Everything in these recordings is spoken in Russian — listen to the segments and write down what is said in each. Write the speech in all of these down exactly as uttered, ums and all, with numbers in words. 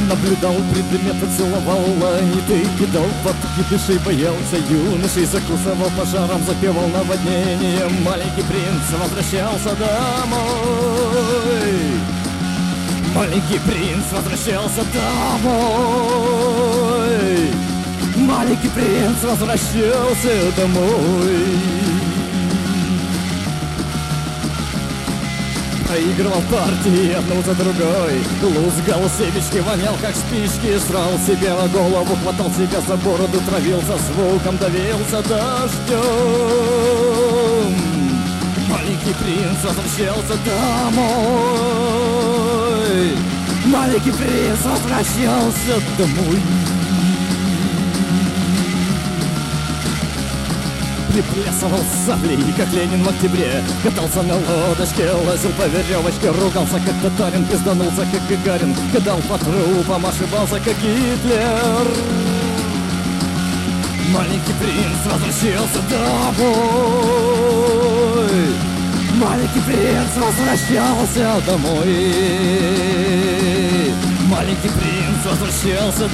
Наблюдал предметы, целовал ланиты, кидал подкидышей, боялся юношей, закусывал пожаром, запевал наводнением. Маленький принц возвращался домой. Маленький принц возвращался домой. Маленький принц возвращался домой. Проигрывал партии одну за другой, лузгал семечки, вонял как спички, срал себе на голову, хватал себя за бороду, травился звуком, давился дождем. Маленький принц возвращался домой. Маленький принц возвращался домой. Приплясывал с саблей, как Ленин в октябре, катался на лодочке, лазил по веревочке, ругался как татарин, пизданулся как Гагарин, кидал по трупам, ошибался как Гитлер. Маленький принц возвращался домой. Маленький принц возвращался домой. Маленький принц возвращался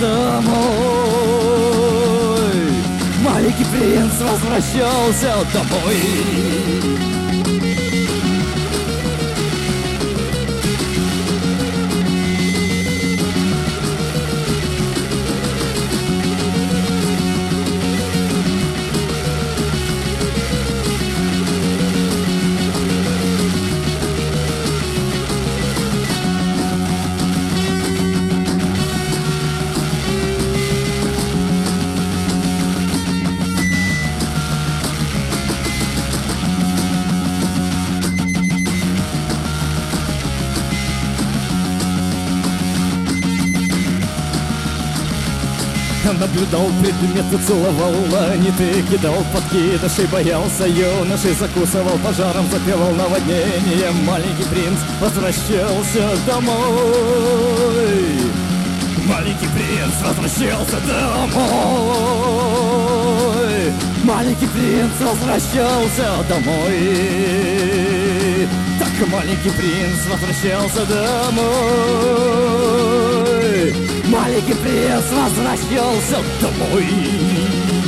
домой. Маленький принц возвращался домой. Наблюдал предметы, целовал ланиты, кидал подкидышей, боялся юношей, закусывал пожаром, запевал наводнением. Маленький принц возвращался домой. Маленький принц возвращался домой. Маленький принц возвращался домой. Так маленький принц возвращался домой. Маленький принц возвращался домой.